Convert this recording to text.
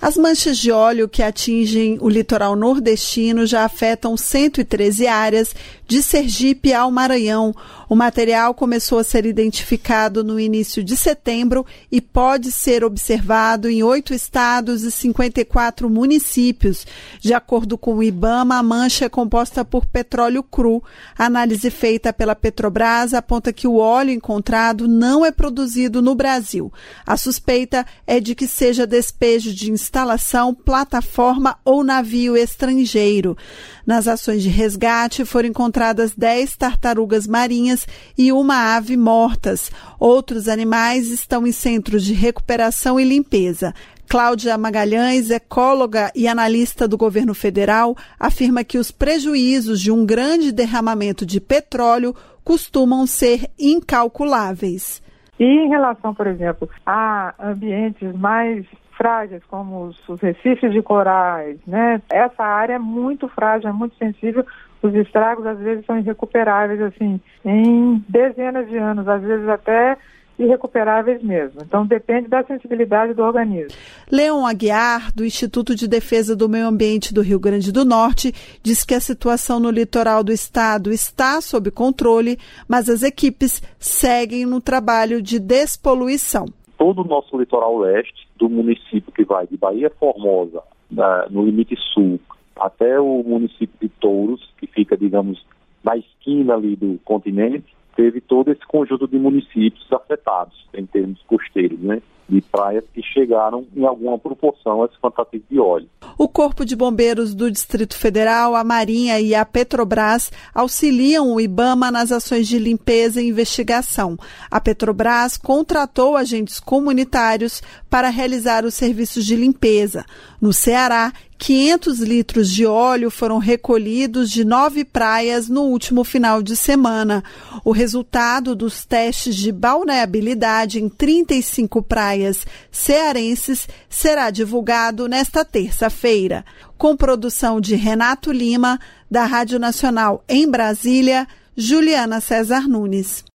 As manchas de óleo que atingem o litoral nordestino já afetam 113 áreas, de Sergipe ao Maranhão. O material começou a ser identificado no início de setembro e pode ser observado em 8 estados e 54 municípios. De acordo com o IBAMA, a mancha é composta por petróleo cru. A análise feita pela Petrobras aponta que o óleo encontrado não é produzido no Brasil. A suspeita é de que seja despejo de instalação, plataforma ou navio estrangeiro. Nas ações de resgate foram encontradas 10 tartarugas marinhas e uma ave mortas. Outros animais estão em centros de recuperação e limpeza. Cláudia Magalhães, ecóloga e analista do governo federal, afirma que os prejuízos de um grande derramamento de petróleo costumam ser incalculáveis. E em relação, por exemplo, a ambientes mais frágeis, como os recifes de corais, né? Essa área é muito frágil, é muito sensível. Os estragos, às vezes, são irrecuperáveis, assim, em dezenas de anos, às vezes até irrecuperáveis mesmo. Então, depende da sensibilidade do organismo. Leon Aguiar, do Instituto de Defesa do Meio Ambiente do Rio Grande do Norte, diz que a situação no litoral do estado está sob controle, mas as equipes seguem no trabalho de despoluição. Todo o nosso litoral leste, do município que vai de Bahia Formosa, no limite sul, até o município de Touros, que fica, digamos, na esquina ali do continente, teve todo esse conjunto de municípios afetados em termos costeiros, né? De praias que chegaram em alguma proporção a esse quantitativo de óleo. O Corpo de Bombeiros do Distrito Federal, a Marinha e a Petrobras auxiliam o IBAMA nas ações de limpeza e investigação. A Petrobras contratou agentes comunitários para realizar os serviços de limpeza. No Ceará, 500 litros de óleo foram recolhidos de 9 praias no último final de semana. O resultado dos testes de balneabilidade em 35 praias cearenses será divulgado nesta terça-feira. Com produção de Renato Lima, da Rádio Nacional em Brasília, Juliana César Nunes.